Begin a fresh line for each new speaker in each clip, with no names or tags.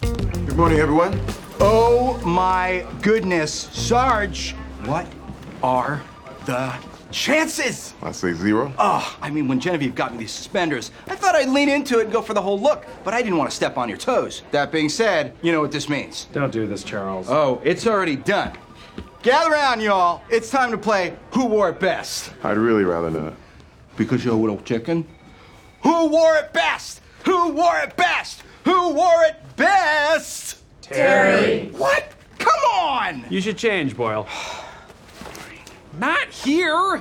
Good morning, everyone.
Oh my goodness, Sarge, what are the chances?
I say 0.
Oh, I mean, when Genevieve got me these suspenders, I thought I'd lean into it and go for the whole look, but I didn't want to step on your toes. That being said, you know what this means.
Don't do this, Charles.
Oh, it's already done. Gather around, y'all. It's time to play Who Wore It Best.
I'd really rather not.
Because you're a little chicken. Who wore it best? Who wore it best? Who wore it best?
Terry.
What? Come on!
You should change, Boyle. Not here!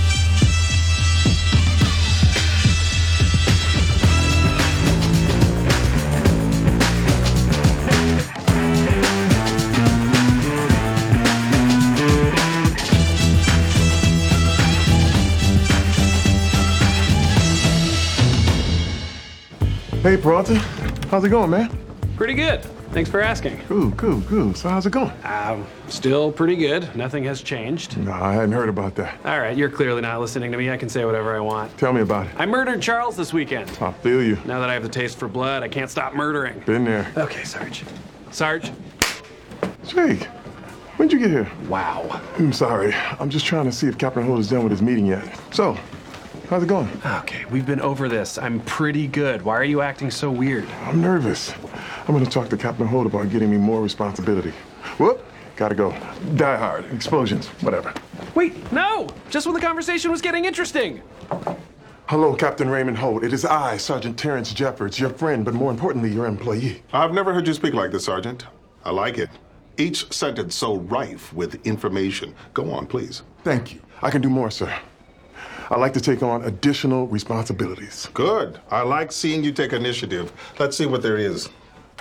Hey, Peralta. How's it going, man?
Pretty good. Thanks for asking.
Cool. So how's it going?
Still pretty good. Nothing has changed.
No, I hadn't heard about that.
All right, you're clearly not listening to me. I can say whatever I want.
Tell me about it.
I murdered Charles this weekend.
I feel you.
Now that I have the taste for blood, I can't stop murdering.
Been there.
Okay, Sarge. Sarge?
Jake, when'd you get here?
Wow.
I'm sorry. I'm just trying to see if Captain Holt is done with his meeting yet. So, how's it going?
Okay, we've been over this. I'm pretty good. Why are you acting so weird?
I'm nervous. I'm gonna talk to Captain Holt about getting me more responsibility. Whoop, gotta go. Die hard, explosions, whatever.
Wait, no! Just when the conversation was getting interesting.
Hello, Captain Raymond Holt. It is I, Sergeant Terrence Jeffords, your friend, but more importantly, your employee.
I've never heard you speak like this, Sergeant. I like it. Each sentence so rife with information. Go on, please.
Thank you. I can do more, sir. I'd like to take on additional responsibilities.
Good. I like seeing you take initiative. Let's see what there is.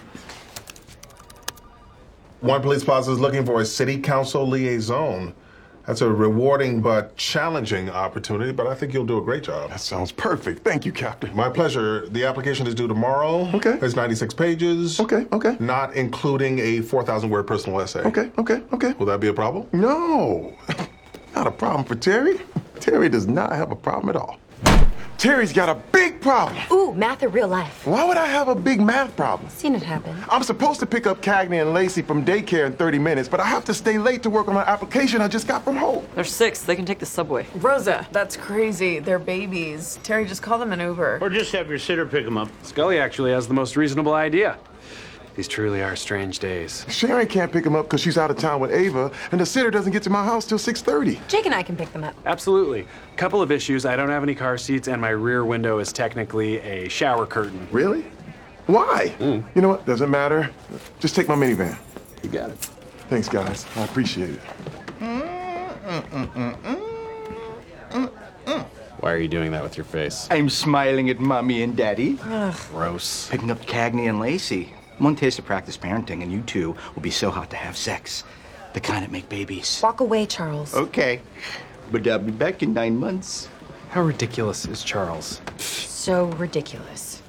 One police plaza is looking for a city council liaison. That's a rewarding but challenging opportunity, but I think you'll do a great job.
That sounds perfect. Thank you, Captain.
My pleasure. The application is due tomorrow.
Okay.
It's 96 pages.
Okay.
Not including a 4,000-word personal essay.
Okay.
Will that be a problem?
No, not a problem for Terry. Terry does not have a problem at all. Terry's got a big problem.
Ooh, math or real life?
Why would I have a big math problem?
Seen it happen.
I'm supposed to pick up Cagney and Lacey from daycare in 30 minutes, but I have to stay late to work on an application I just got from Holt.
They're 6. They can take the subway.
Rosa, that's crazy. They're babies. Terry, just call them an Uber.
Or just have your sitter pick them up.
Scully actually has the most reasonable idea. These truly are strange days.
Sharon can't pick him up because she's out of town with Ava, and the sitter doesn't get to my house till 6:30.
Jake and I can pick them up.
Absolutely. Couple of issues. I don't have any car seats, and my rear window is technically a shower curtain.
Really? Why? You know what? Doesn't matter. Just take my minivan.
You got it.
Thanks, guys. I appreciate it.
Why are you doing that with your face?
I'm smiling at Mommy and Daddy.
Gross.
Picking up Cagney and Lacey. One taste of practice parenting, and you two will be so hot to have sex. The kind that make babies.
Walk away, Charles.
Okay. But I'll be back in 9 months.
How ridiculous is Charles?
So ridiculous.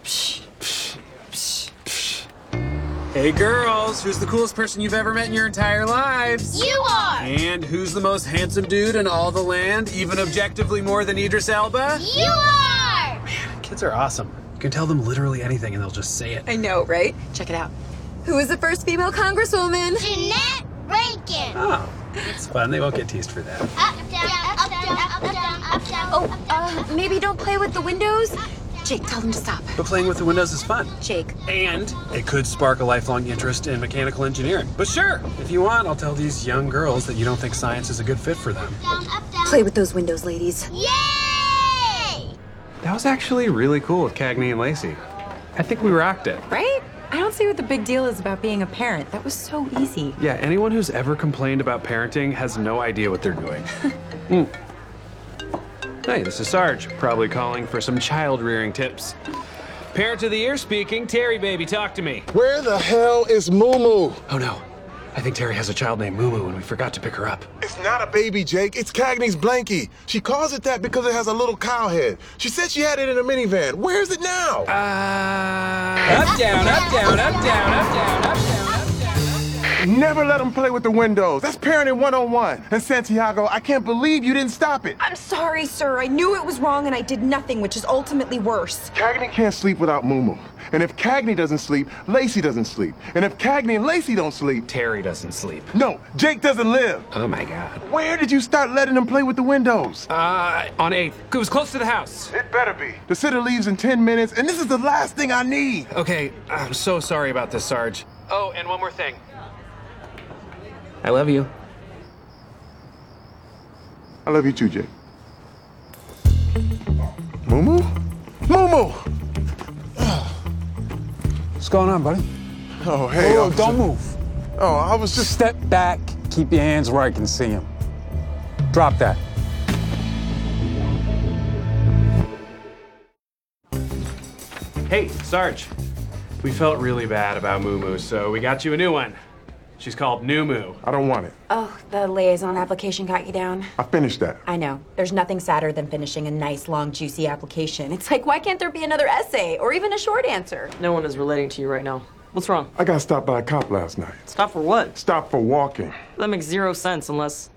Hey girls, who's the coolest person you've ever met in your entire lives?
You are!
And who's the most handsome dude in all the land, even objectively more than Idris Elba?
You are!
Man, kids are awesome. You can tell them literally anything and they'll just say it.
I know, right? Check it out. Who was the first female congresswoman?
Jeanette Rankin!
Oh, that's fun. They won't get teased for that.
Up, down, up, down, up, down, up, down.
Oh, maybe don't play with the windows? Jake, tell them to stop.
But playing with the windows is fun.
Jake.
And it could spark a lifelong interest in mechanical engineering. But sure, if you want, I'll tell these young girls that you don't think science is a good fit for them.
Down, up, down.
Play with those windows, ladies.
Yay!
That was actually really cool with Cagney and Lacey. I think we rocked it.
Right? I don't see what the big deal is about being a parent. That was so easy.
Yeah, anyone who's ever complained about parenting has no idea what they're doing. Hey, this is Sarge, probably calling for some child-rearing tips. Parent of the year speaking. Terry, baby, talk to me.
Where the hell is Moo?
Oh, no. I think Terry has a child named Moo and we forgot to pick her up.
It's not a baby, Jake. It's Cagney's blankie. She calls it that because it has a little cow head. She said she had it in a minivan. Where is it now?
Up, down, up, down, up, down, up, down, up, down, up, down.
Never let them play with the windows. That's parenting 101. And Santiago, I can't believe you didn't stop it.
I'm sorry, sir. I knew it was wrong and I did nothing, which is ultimately worse.
Cagney can't sleep without Mumu. And if Cagney doesn't sleep, Lacey doesn't sleep. And if Cagney and Lacey don't sleep...
Terry doesn't sleep.
No, Jake doesn't live.
Oh my God.
Where did you start letting him play with the windows?
On 8th. It was close to the house.
It better be. The sitter leaves in 10 minutes, and this is the last thing I need.
Okay, I'm so sorry about this, Sarge. Oh, and one more thing. I love you.
I love you too, Jake. Mumu? Mumu!
What's going on, buddy?
Oh, hey.
Oh,
officer.
don't move.
Oh, I was just...
Step back. Keep your hands where I can see them. Drop that.
Hey, Sarge. We felt really bad about Mumu, so we got you a new one. She's called New Moo.
I don't want it.
Oh, the liaison application got you down?
I finished that.
I know. There's nothing sadder than finishing a nice, long, juicy application. It's like, why can't there be another essay or even a short answer?
No one is relating to you right now. What's wrong?
I got stopped by a cop last night.
Stop for what?
Stopped for walking.
That makes zero sense unless...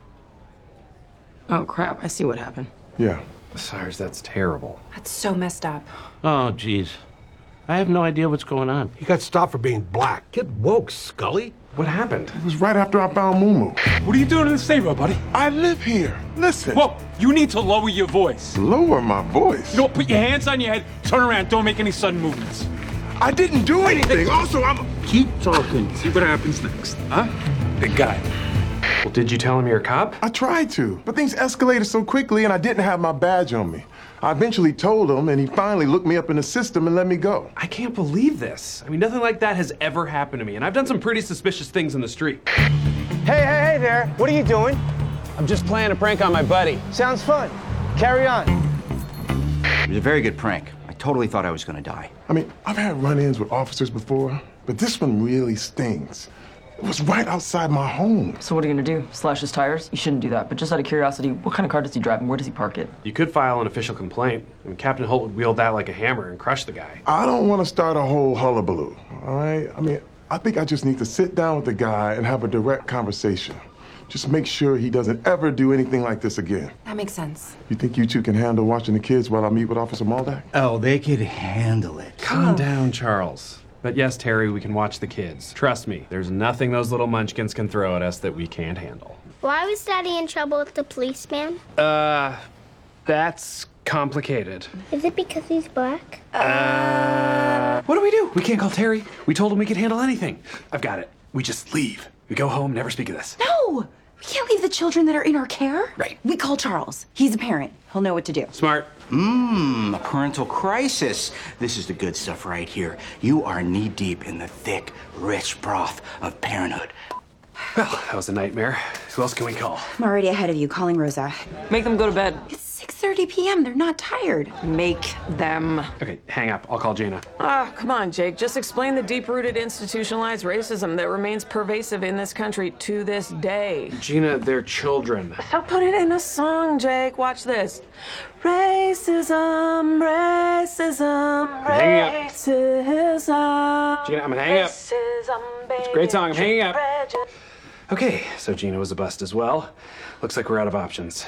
Oh, crap. I see what happened.
Yeah.
Sarge, that's terrible.
That's so messed up.
Oh, geez. I have no idea what's going on.
He got stopped for being black. Get woke, Scully.
What happened?
It was right after I found Mumu.
What are you doing in this neighborhood, buddy?
I live here. Listen.
Whoa, you need to lower your voice.
Lower my voice?
You know, put your hands on your head, turn around, don't make any sudden movements.
I didn't do anything. Also, I'm...
Keep talking. See what happens next. Huh? Big guy.
Well, did you tell him you're a cop?
I tried to, but things escalated so quickly and I didn't have my badge on me. I eventually told him and he finally looked me up in the system and let me go.
I can't believe this. I mean, nothing like that has ever happened to me, and I've done some pretty suspicious things in the street.
Hey there. What are you doing? I'm just playing a prank on my buddy. Sounds fun. Carry on.
It was a very good prank. I totally thought I was gonna die.
I mean, I've had run-ins with officers before, but this one really stings. It was right outside my home.
So what are you gonna do? Slash his tires? You shouldn't do that. But just out of curiosity, what kind of car does he drive and where does he park it?
You could file an official complaint. I mean, Captain Holt would wield that like a hammer and crush the guy.
I don't want to start a whole hullabaloo, all right? I mean, I think I just need to sit down with the guy and have a direct conversation. Just make sure he doesn't ever do anything like this again.
That makes sense.
You think you two can handle watching the kids while I meet with Officer Maldak?
Oh, they could handle it.
Calm down, Charles. But yes, Terry, we can watch the kids. Trust me, there's nothing those little munchkins can throw at us that we can't handle.
Why was Daddy in trouble with the policeman?
That's complicated.
Is it because he's black?
What do? We can't call Terry. We told him we could handle anything. I've got it. We just leave. We go home, never speak of this.
No! We can't leave the children that are in our care.
Right.
We call Charles. He's a parent. He'll know what to do.
Smart.
A parental crisis. This is the good stuff right here. You are knee-deep in the thick, rich broth of parenthood.
Well, that was a nightmare. Who else can we call?
I'm already ahead of you, calling Rosa.
Make them go to bed.
It's 6:30 p.m. They're not tired.
Make them.
Okay, hang up. I'll call Jaina.
Come on, Jake. Just explain the deep-rooted institutionalized racism that remains pervasive in this country to this day.
Gina, they're children.
So put it in a song, Jake. Watch this. Racism, racism,
hanging up.
racism.
Gina, I'm gonna hang up.
Racism, baby.
It's a great song. I'm hanging up. Okay, so Gina was a bust as well. Looks like we're out of options.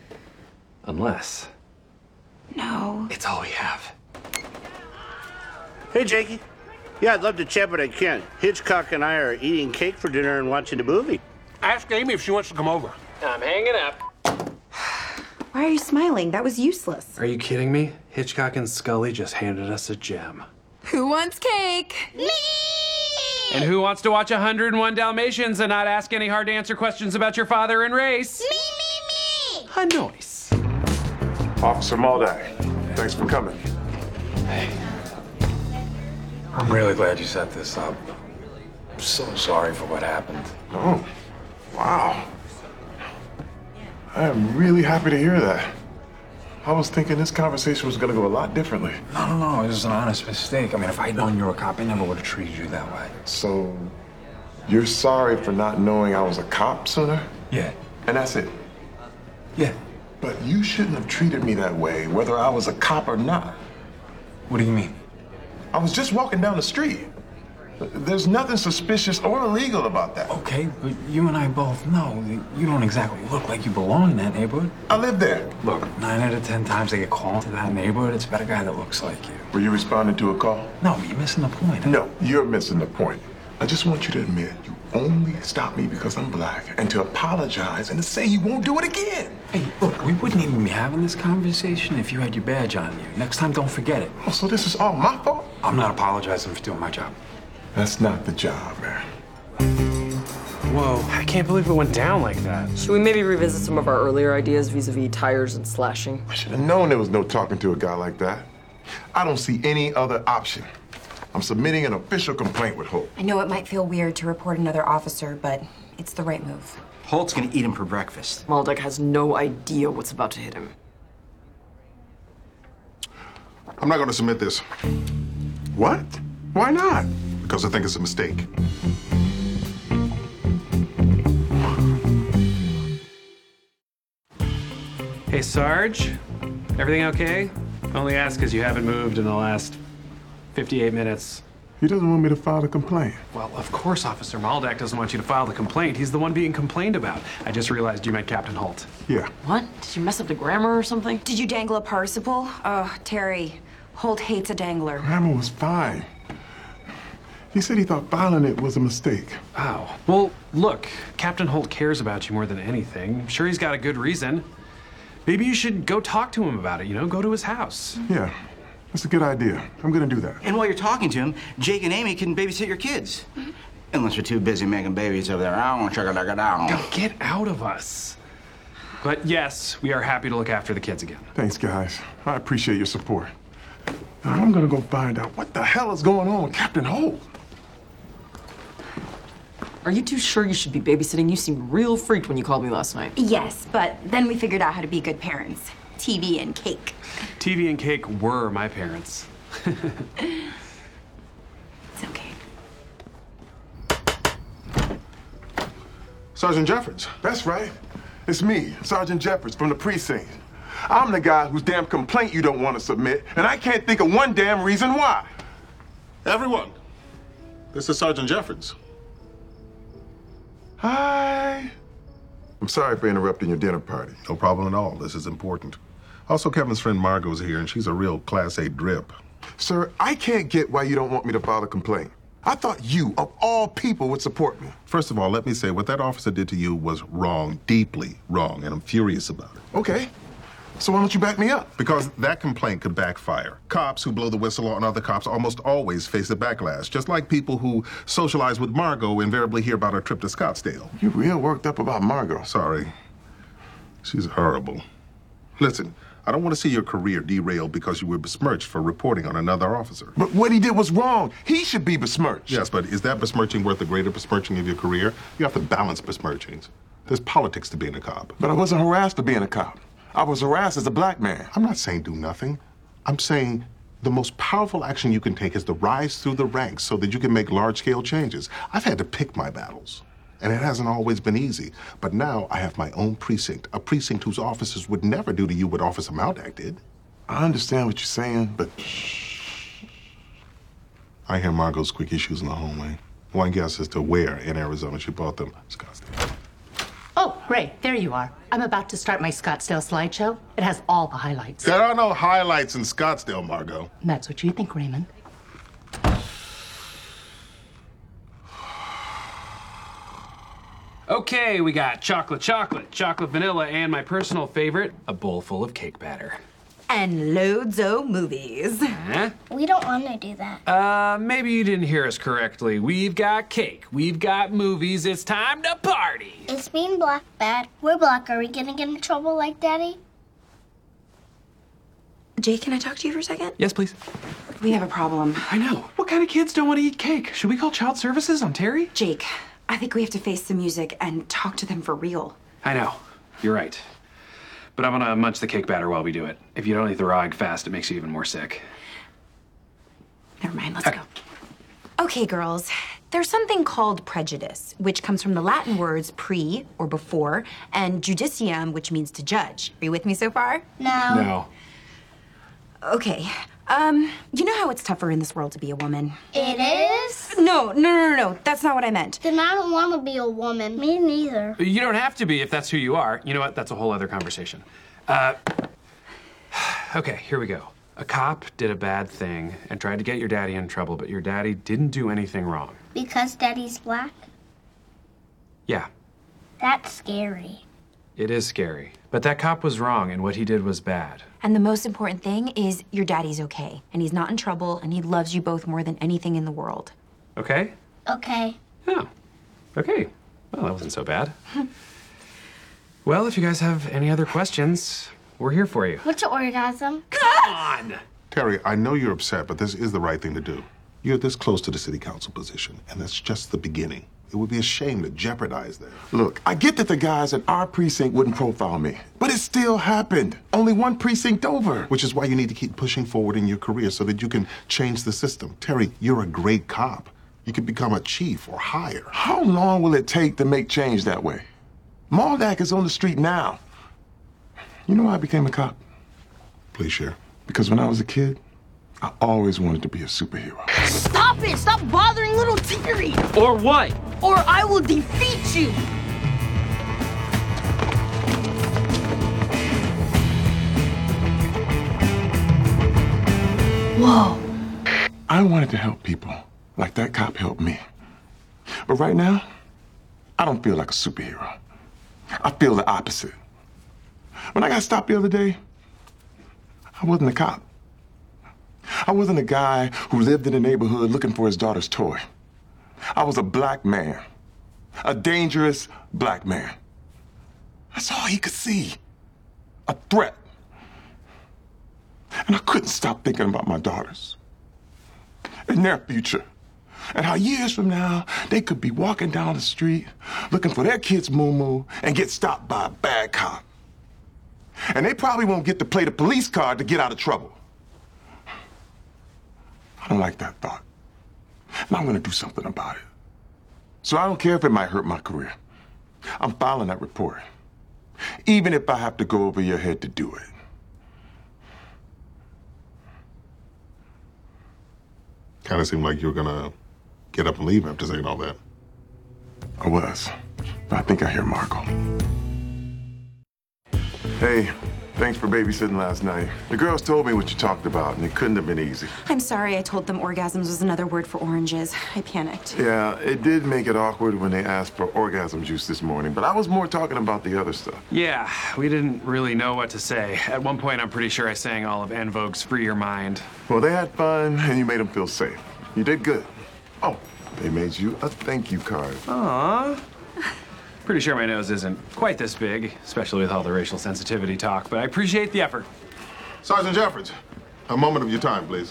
Unless
No.
it's all we have.
Hey, Jakey. Yeah, I'd love to chat, but I can't. Hitchcock and I are eating cake for dinner and watching a movie.
Ask Amy if she wants to come over.
I'm hanging up.
Why are you smiling? That was useless.
Are you kidding me? Hitchcock and Scully just handed us a gem.
Who wants cake?
Me!
And who wants to watch 101 Dalmatians and not ask any hard-to-answer questions about your father and race?
Me!
A noise.
Officer Maldak, thanks for coming.
Hey. I'm really glad you set this up. I'm so sorry for what happened.
Oh, wow. I am really happy to hear that. I was thinking this conversation was going to go a lot differently.
No, it was an honest mistake. I mean, if I'd known you were a cop, I never would have treated you that way.
So, you're sorry for not knowing I was a cop sooner?
Yeah.
And that's it?
Yeah.
But you shouldn't have treated me that way, whether I was a cop or not.
What do you mean?
I was just walking down the street. There's nothing suspicious or illegal about that.
Okay, but you and I both know that you don't exactly look like you belong in that neighborhood.
I live there.
Look, 9 out of 10 times they get called to that neighborhood, it's about a guy that looks like you.
Were you responding to a call?
No, you're missing the point.
No, you're missing the point. I just want you to admit you only stopped me because I'm black and to apologize and to say you won't do it again.
Hey, look, we wouldn't even be having this conversation if you had your badge on you. Next time, don't forget it.
Oh, so this is all my fault?
I'm not apologizing for doing my job.
That's not the job, man.
Whoa, I can't believe it went down like that.
Should we maybe revisit some of our earlier ideas vis-a-vis tires and slashing?
I should have known there was no talking to a guy like that. I don't see any other option. I'm submitting an official complaint with Holt.
I know it might feel weird to report another officer, but it's the right move.
Holt's gonna eat him for breakfast.
Maldek has no idea what's about to hit him.
I'm not going to submit this
What? Why not?
because I think it's a mistake.
Hey, Sarge, everything okay? Only ask because you haven't moved in the last 58 minutes.
He doesn't want me to file a complaint.
Well, of course Officer Maldek doesn't want you to file the complaint. He's the one being complained about. I just realized you meant Captain Holt.
Yeah.
What? Did you mess up the grammar or something?
Did you dangle a participle? Oh, Terry, Holt hates a dangler.
Grammar was fine. He said he thought filing it was a mistake.
Oh. Well, look, Captain Holt cares about you more than anything. I'm sure he's got a good reason. Maybe you should go talk to him about it, go to his house.
Yeah, that's a good idea. I'm gonna do that.
And while you're talking to him, Jake and Amy can babysit your kids. Unless you're too busy making babies over there. I don't check it out.
Now get out of us. But yes, we are happy to look after the kids again.
Thanks, guys. I appreciate your support. Now, I'm gonna go find out what the hell is going on with Captain Holt.
Are you too sure you should be babysitting? You seemed real freaked when you called me last night.
Yes, but then we figured out how to be good parents. TV and cake.
TV and cake were my parents.
It's okay.
Sergeant Jeffords.
That's right. It's me, Sergeant Jeffords from the precinct. I'm the guy whose damn complaint you don't want to submit, and I can't think of one damn reason why.
Everyone, this is Sergeant Jeffords.
Hi. I'm sorry for interrupting your dinner party.
No problem at all. This is important. Also, Kevin's friend Margot's here, and she's a real Class A drip.
Sir, I can't get why you don't want me to file a complaint. I thought you, of all people, would support me.
First of all, let me say what that officer did to you was wrong, deeply wrong, and I'm furious about it.
Okay. So why don't you back me up?
Because that complaint could backfire. Cops who blow the whistle on other cops almost always face a backlash, just like people who socialize with Margot invariably hear about her trip to Scottsdale.
You real worked up about Margot.
Sorry. She's horrible. Listen, I don't want to see your career derailed because you were besmirched for reporting on another officer.
But what he did was wrong. He should be besmirched.
Yes, but is that besmirching worth the greater besmirching of your career? You have to balance besmirchings. There's politics to being a cop.
But I wasn't harassed for being a cop. I was harassed as a black man.
I'm not saying do nothing. I'm saying the most powerful action you can take is to rise through the ranks so that you can make large-scale changes. I've had to pick my battles, and it hasn't always been easy. But now I have my own precinct, a precinct whose officers would never do to you what Officer Maldek did.
I understand what you're saying, but...
I hear Margot's squeaky shoes in the hallway. One guess as to where in Arizona she bought them. Scottsdale.
Oh, Ray, there you are. I'm about to start my Scottsdale slideshow. It has all the highlights.
There are no highlights in Scottsdale, Margot.
That's what you think, Raymond.
Okay, we got chocolate, chocolate vanilla, and my personal favorite, a bowl full of cake batter.
And loads of movies.
Huh?
We don't want to do that.
Maybe you didn't hear us correctly. We've got cake, we've got movies, it's time to party.
Is being black bad? We're black. Are we gonna get in trouble like Daddy?
Jake, can I talk to you for a second?
Yes, please.
We have a problem.
I know. What kind of kids don't want to eat cake? Should we call child services on Terry?
Jake, I think we have to face the music and talk to them for real.
I know. You're right. But I'm gonna munch the cake batter while we do it. If you don't eat the raw egg fast, it makes you even more sick.
Never mind, let's go. Okay, girls. There's something called prejudice, which comes from the Latin words pre, or before, and judicium, which means to judge. Are you with me so far?
No.
Okay. You know how it's tougher in this world to be a woman?
It is?
No, No. That's not what I meant.
Then I don't want to be a woman. Me neither.
You don't have to be if that's who you are. You know what? That's a whole other conversation. Okay, here we go. A cop did a bad thing and tried to get your daddy in trouble, but your daddy didn't do anything wrong.
Because Daddy's black?
Yeah,
That's scary.
it is scary. But that cop was wrong, and what he did was bad.
And the most important thing is your daddy's okay, and he's not in trouble, and he loves you both more than anything in the world.
Okay?
Okay.
Oh, okay. Well, that wasn't so bad. Well, if you guys have any other questions, we're here for you.
What's an orgasm?
Come on!
Terry, I know you're upset, but this is the right thing to do. You're this close to the city council position, and that's just the beginning. It would be a shame to jeopardize that.
Look, I get that the guys in our precinct wouldn't profile me, but it still happened. Only one precinct over.
Which is why you need to keep pushing forward in your career so that you can change the system. Terry, you're a great cop. You could become a chief or higher.
How long will it take to make change that way? Maldak is on the street now. You know why I became a cop?
Please share.
Because when I was a kid, I always wanted to be a superhero.
Stop it! Stop bothering little Terry!
Or what?
Or I will defeat you!
Whoa.
I wanted to help people like that cop helped me. But right now, I don't feel like a superhero. I feel the opposite. When I got stopped the other day, I wasn't a cop. I wasn't a guy who lived in the neighborhood looking for his daughter's toy. I was a black man. A dangerous black man. That's all he could see. A threat. And I couldn't stop thinking about my daughters. And their future. And how years from now, they could be walking down the street looking for their kid's moo-moo and get stopped by a bad cop. And they probably won't get to play the police card to get out of trouble. I don't like that thought. And I'm gonna do something about it. So I don't care if it might hurt my career. I'm filing that report. Even if I have to go over your head to do it.
Kind of seemed like you were gonna get up and leave after saying all that.
I was. But I think I hear Marco. Hey, thanks for babysitting last night. The girls told me what you talked about, and it couldn't have been easy.
I'm sorry I told them orgasms was another word for oranges. I panicked.
Yeah, it did make it awkward when they asked for orgasm juice this morning, but I was more talking about the other stuff.
Yeah, we didn't really know what to say. At one point, I'm pretty sure I sang all of En Vogue's Free Your Mind.
Well, they had fun, and you made them feel safe. You did good. Oh, they made you a thank you card.
Aww. Pretty sure my nose isn't quite this big, especially with all the racial sensitivity talk, but I appreciate the effort.
Sergeant Jeffords, a moment of your time, please.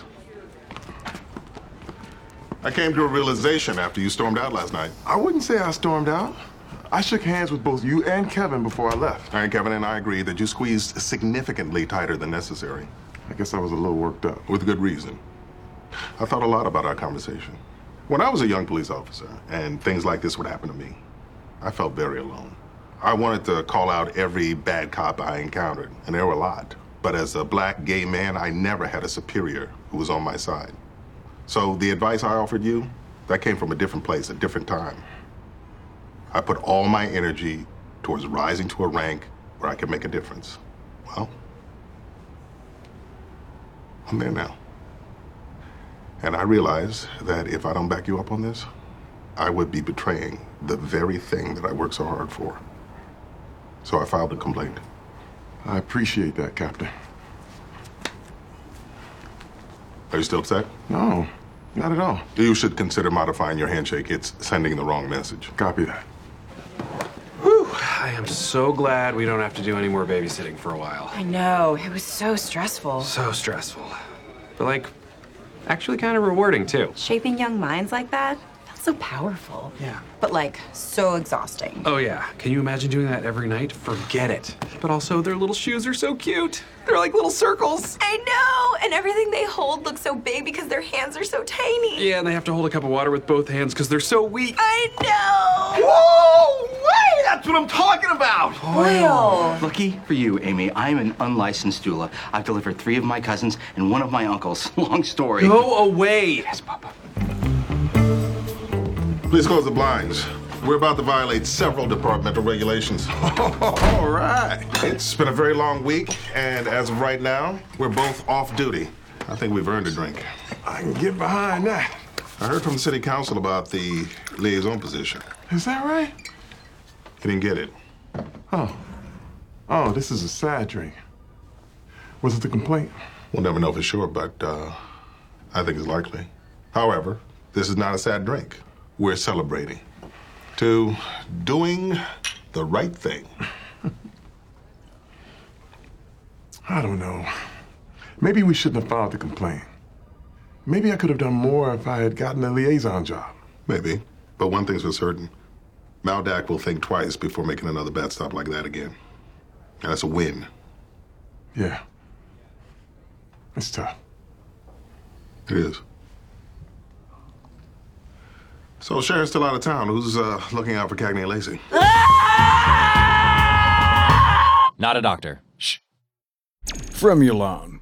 I came to a realization after you stormed out last night.
I wouldn't say I stormed out. I shook hands with both you and Kevin before I left.
And Kevin and I agreed that you squeezed significantly tighter than necessary.
I guess I was a little worked up.
With good reason. I thought a lot about our conversation. When I was a young police officer and things like this would happen to me, I felt very alone. I wanted to call out every bad cop I encountered, and there were a lot. But as a black gay man, I never had a superior who was on my side. So the advice I offered you, that came from a different place, a different time. I put all my energy towards rising to a rank where I could make a difference. Well, I'm there now. And I realize that if I don't back you up on this, I would be betraying the very thing that I worked so hard for. So I filed a complaint.
I appreciate that, Captain.
Are you still upset?
No, not at all.
You should consider modifying your handshake. It's sending the wrong message.
Copy that.
Whew, I am so glad we don't have to do any more babysitting for a while.
I know, it was so stressful.
So stressful. But like, actually kind of rewarding too.
Shaping young minds like that? Felt so powerful.
Yeah.
But like, so exhausting.
Oh yeah, can you imagine doing that every night? Forget it. But also, their little shoes are so cute. They're like little circles.
I know! And everything they hold looks so big because their hands are so tiny.
Yeah, and they have to hold a cup of water with both hands because they're so weak.
I know!
Whoa! Way! That's what I'm talking about!
Will!
Lucky for you, Amy, I'm an unlicensed doula. I've delivered 3 of my cousins and 1 of my uncles. Long story.
Go away!
Yes, Papa.
Please close the blinds. We're about to violate several departmental regulations.
All right.
It's been a very long week, and as of right now, we're both off duty. I think we've earned a drink.
I can get behind that.
I heard from the city council about the liaison position.
Is that right?
You didn't get it.
Oh, this is a sad drink. Was it the complaint?
We'll never know for sure, but I think it's likely. However, this is not a sad drink. We're celebrating. To doing the right thing.
I don't know. Maybe we shouldn't have filed the complaint. Maybe I could have done more if I had gotten a liaison job.
Maybe. But one thing's for certain. Maldak will think twice before making another bad stop like that again. And that's a win.
Yeah. It's tough.
It is. So Sharon's still out of town. Who's looking out for Cagney and Lacey?
Not a doctor. Shh.
From Milan.